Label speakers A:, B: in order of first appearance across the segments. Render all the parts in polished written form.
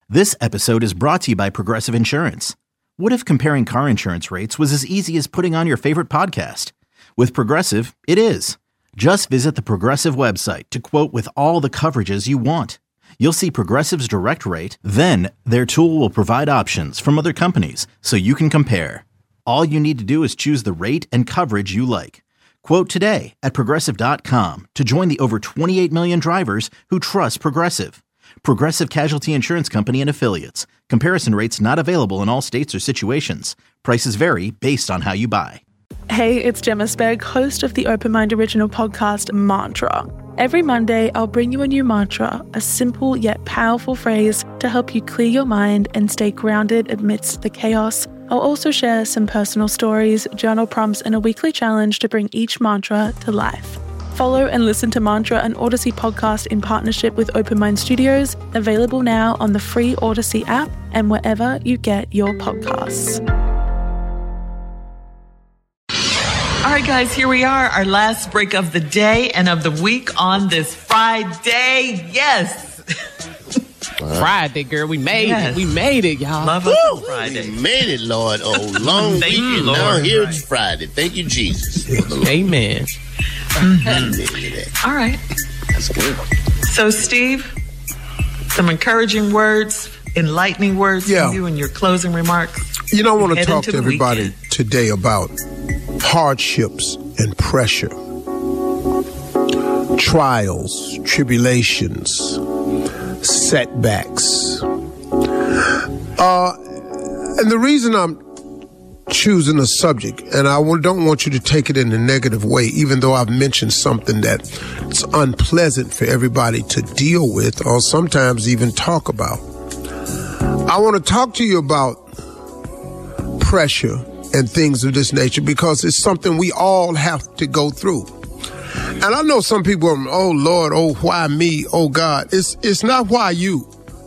A: This episode is brought to you by Progressive Insurance. What if comparing car insurance rates was as easy as putting on your favorite podcast? With Progressive, it is. Just visit the Progressive website to quote with all the coverages you want. You'll see Progressive's direct rate, then their tool will provide options from other companies so you can compare. All you need to do is choose the rate and coverage you like. Quote today at Progressive.com to join the over 28 million drivers who trust Progressive. Progressive Casualty Insurance Company and Affiliates. Comparison rates not available in all states or situations. Prices vary based on how you buy.
B: Hey, it's Gemma Spegg, host of the Open Mind original podcast, Mantra. Every Monday, I'll bring you a new mantra, a simple yet powerful phrase to help you clear your mind and stay grounded amidst the chaos. I'll also share some personal stories, journal prompts, and a weekly challenge to bring each mantra to life. Follow and listen to Mantra, an Odyssey podcast in partnership with Open Mind Studios, available now on the free Odyssey app and wherever you get your podcasts.
C: All right, guys, here we are, our last break of the day and of the week on this Friday. Yes.
D: Friday, girl. We made it. We made it, y'all.
C: Love us on Friday.
E: We made it, Lord. Oh, long
C: Thank you,
E: weekend.
C: Lord.
E: Now here it's Friday. Thank you, Jesus.
D: Amen.
C: All right.
E: That's good.
C: So, Steve, some encouraging words, enlightening words from you in your closing remarks.
F: You know, I want to
C: Head
F: talk
C: into
F: to
C: the
F: everybody
C: weekend.
F: today about hardships and pressure, trials, tribulations, setbacks. And the reason I'm choosing a subject, and I don't want you to take it in a negative way, even though I've mentioned something that's unpleasant for everybody to deal with or sometimes even talk about. I want to talk to you about pressure and things of this nature because it's something we all have to go through. And I know some people are, oh Lord, oh why me, oh God. It's not why you.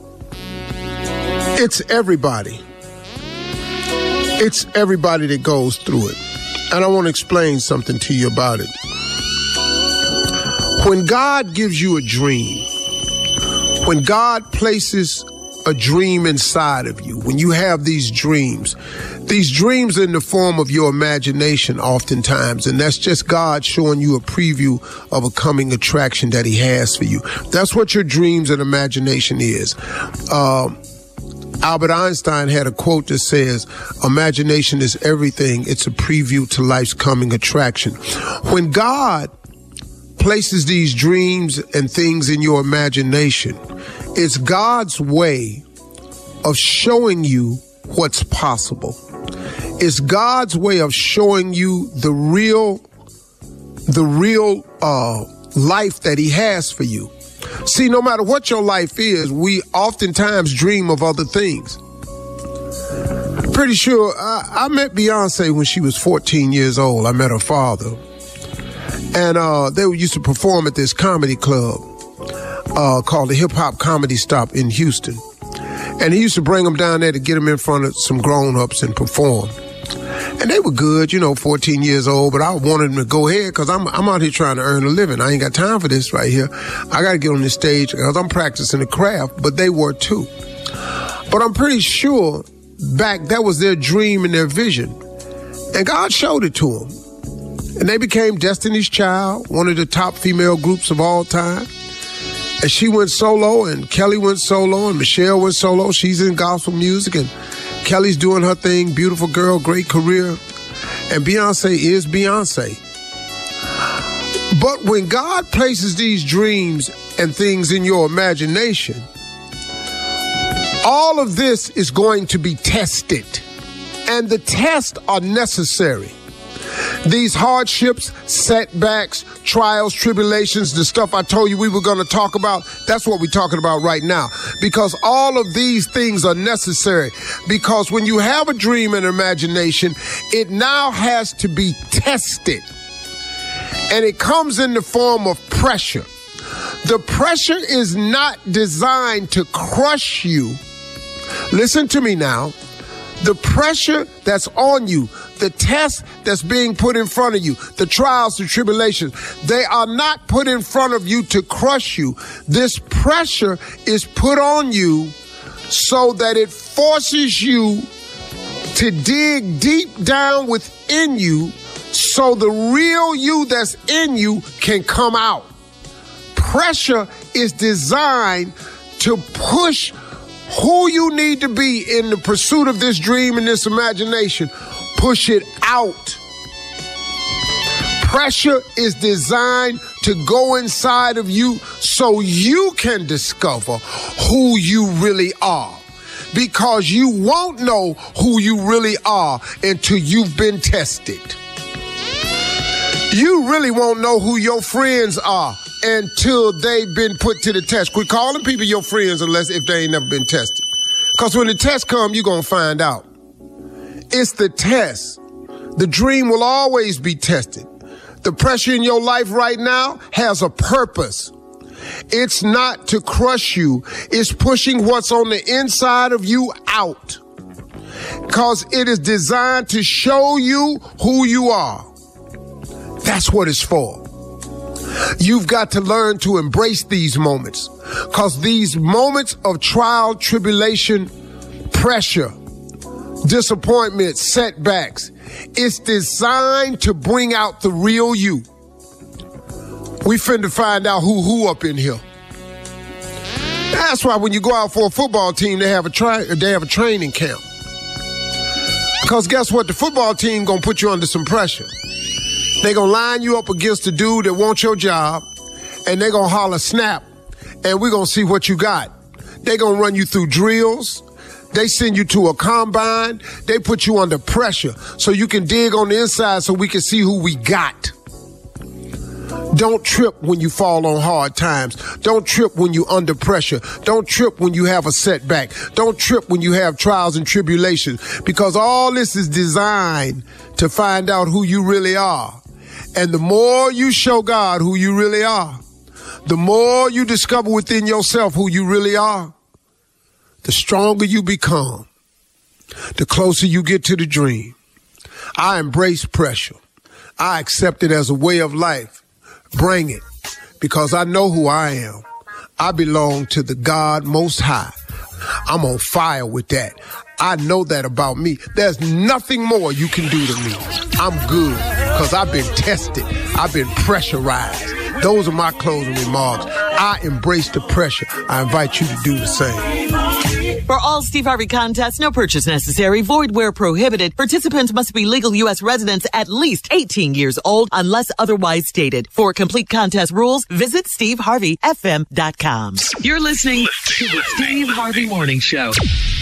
F: It's everybody. It's everybody that goes through it. And I want to explain something to you about it. When God gives you a dream, when God places a dream inside of you, when you have these dreams are in the form of your imagination oftentimes, and that's just God showing you a preview of a coming attraction that he has for you. That's what your dreams and imagination is. Albert Einstein had a quote that says, imagination is everything. It's a preview to life's coming attraction. When God places these dreams and things in your imagination, it's God's way of showing you what's possible. It's God's way of showing you the real life that he has for you. See, no matter what your life is, we oftentimes dream of other things. Pretty sure I met Beyonce when she was 14 years old. I met her father. And they used to perform at this comedy club called the Hip Hop Comedy Stop in Houston. And he used to bring them down there to get them in front of some grown-ups and perform. And they were good, 14 years old, but I wanted them to go ahead because I'm out here trying to earn a living. I ain't got time for this right here. I got to get on this stage because I'm practicing the craft, but they were too. But I'm pretty sure back that was their dream and their vision. And God showed it to them. And they became Destiny's Child, one of the top female groups of all time. And she went solo, and Kelly went solo, and Michelle went solo. She's in gospel music, and Kelly's doing her thing. Beautiful girl, great career. And Beyonce is Beyonce. But when God places these dreams and things in your imagination, all of this is going to be tested. And the tests are necessary. These hardships, setbacks, trials, tribulations, the stuff I told you we were going to talk about, that's what we're talking about right now. Because all of these things are necessary. Because when you have a dream and imagination, it now has to be tested. And it comes in the form of pressure. The pressure is not designed to crush you. Listen to me now. The pressure that's on you, the test that's being put in front of you, the trials, the tribulations, they are not put in front of you to crush you. This pressure is put on you so that it forces you to dig deep down within you so the real you that's in you can come out. Pressure is designed to push who you need to be in the pursuit of this dream and this imagination. Push it out. Pressure is designed to go inside of you so you can discover who you really are. Because you won't know who you really are until you've been tested. You really won't know who your friends are until they've been put to the test. Quit calling people your friends if they ain't never been tested. Because when the test comes, you're going to find out. It's the test. The dream will always be tested. The pressure in your life right now has a purpose. It's not to crush you. It's pushing what's on the inside of you out. Because it is designed to show you who you are. That's what it's for. You've got to learn to embrace these moments. Because these moments of trial, tribulation, pressure, disappointment, setbacks, it's designed to bring out the real you. We finna find out who up in here. That's why when you go out for a football team, they have a training camp. Because guess what? The football team gonna put you under some pressure. They gonna line you up against the dude that wants your job, and they gonna holler snap, and we gonna see what you got. They gonna run you through drills. They send you to a combine. They put you under pressure so you can dig on the inside so we can see who we got. Don't trip when you fall on hard times. Don't trip when you're under pressure. Don't trip when you have a setback. Don't trip when you have trials and tribulations, because all this is designed to find out who you really are. And the more you show God who you really are, the more you discover within yourself who you really are, the stronger you become, the closer you get to the dream. I embrace pressure. I accept it as a way of life. Bring it, because I know who I am. I belong to the God Most High. I'm on fire with that. I know that about me. There's nothing more you can do to me. I'm good, because I've been tested. I've been pressurized. Those are my closing remarks. I embrace the pressure. I invite you to do the same.
C: For all Steve Harvey contests, no purchase necessary, void where prohibited. Participants must be legal U.S. residents at least 18 years old unless otherwise stated. For complete contest rules, visit SteveHarveyFM.com. You're listening to the Steve Harvey Morning Show.